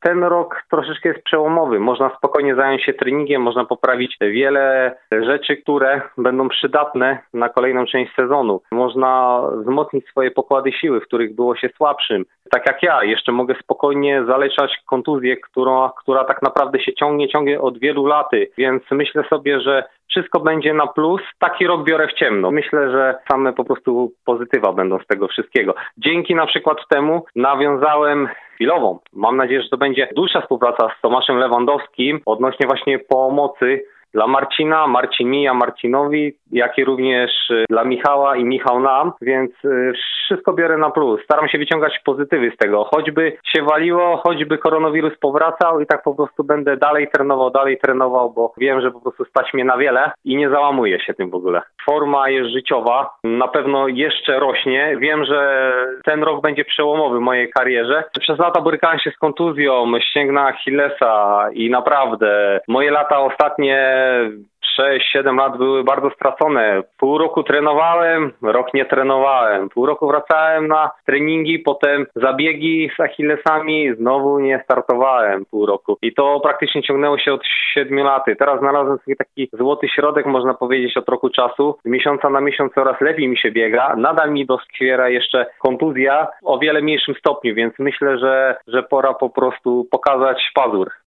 ten rok troszeczkę jest przełomowy. Można spokojnie zająć się treningiem, można poprawić wiele rzeczy, które będą przydatne na kolejną część sezonu. Można wzmocnić swoje pokłady siły, w których było się słabszym. Tak jak ja, jeszcze mogę spokojnie zaleczać kontuzję, która tak naprawdę się ciągnie od wielu lat, więc myślę sobie, że wszystko będzie na plus. Taki rok biorę w ciemno. Myślę, że same po prostu pozytywa będą z tego wszystkiego. Dzięki na przykład temu nawiązałem chwilową. Mam nadzieję, że to będzie dłuższa współpraca z Tomaszem Lewandowskim odnośnie właśnie pomocy dla Marcina, Marcin mija Marcinowi, jak i również dla Michała i Michał nam, więc wszystko biorę na plus. Staram się wyciągać pozytywy z tego. Choćby się waliło, choćby koronawirus powracał i tak po prostu będę dalej trenował, bo wiem, że po prostu stać mnie na wiele i nie załamuję się tym w ogóle. Forma jest życiowa, na pewno jeszcze rośnie. Wiem, że ten rok będzie przełomowy w mojej karierze. Przez lata borykałem się z kontuzją ścięgna Achillesa i naprawdę moje lata ostatnie 6-7 lat były bardzo stracone. Pół roku trenowałem, rok nie trenowałem. Pół roku wracałem na treningi, potem zabiegi z Achillesami, znowu nie startowałem pół roku. I to praktycznie ciągnęło się od 7 lat. Teraz znalazłem sobie taki złoty środek, można powiedzieć, od roku czasu. Z miesiąca na miesiąc coraz lepiej mi się biega. Nadal mi doskwiera jeszcze kontuzja o wiele mniejszym stopniu, więc myślę, że pora po prostu pokazać pazur.